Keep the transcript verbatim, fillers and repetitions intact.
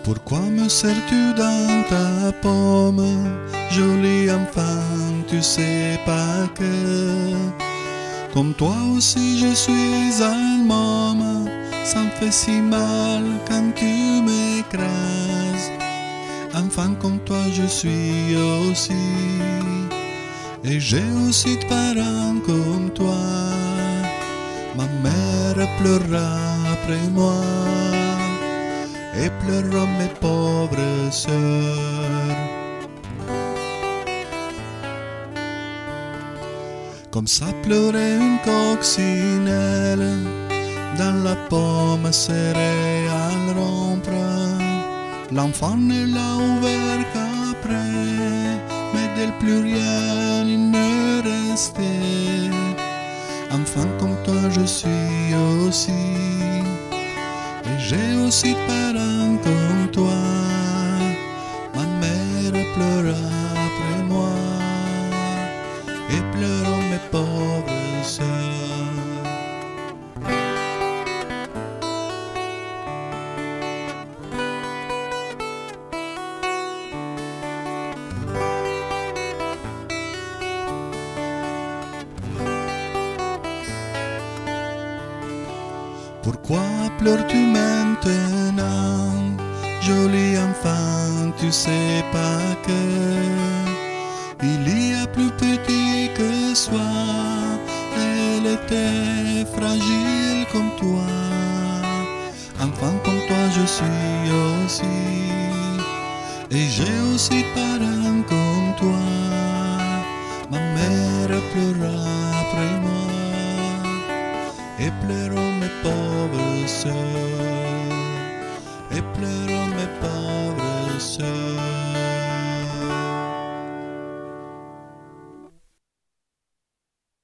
Pourquoi me serres-tu dans ta paume, joli enfant, tu sais pas que comme toi aussi je suis un homme, ça me fait si mal quand tu m'écrases. Enfant comme toi je suis aussi, et j'ai aussi de parents comme toi. Ma mère pleura après moi, et pleurent mes pauvres sœurs. Comme ça pleurait une coccinelle dans la pomme serrée à le rompre. L'enfant ne l'a ouvert qu'après, mais d'elle plus rien il ne restait. Enfant comme toi je suis aussi, et j'ai aussi de parents comme toi. Ma mère pleura après moi, et pleurent mes pauvres sœurs. Pourquoi pleures-tu maintenant, joli enfant, tu sais pas que il y a plus petit que soi, elle était fragile comme toi. Enfant comme toi je suis aussi, et j'ai aussi de parents comme toi. Ma mère pleura après moi, et pleurent mes pauvres sœurs, et pleurent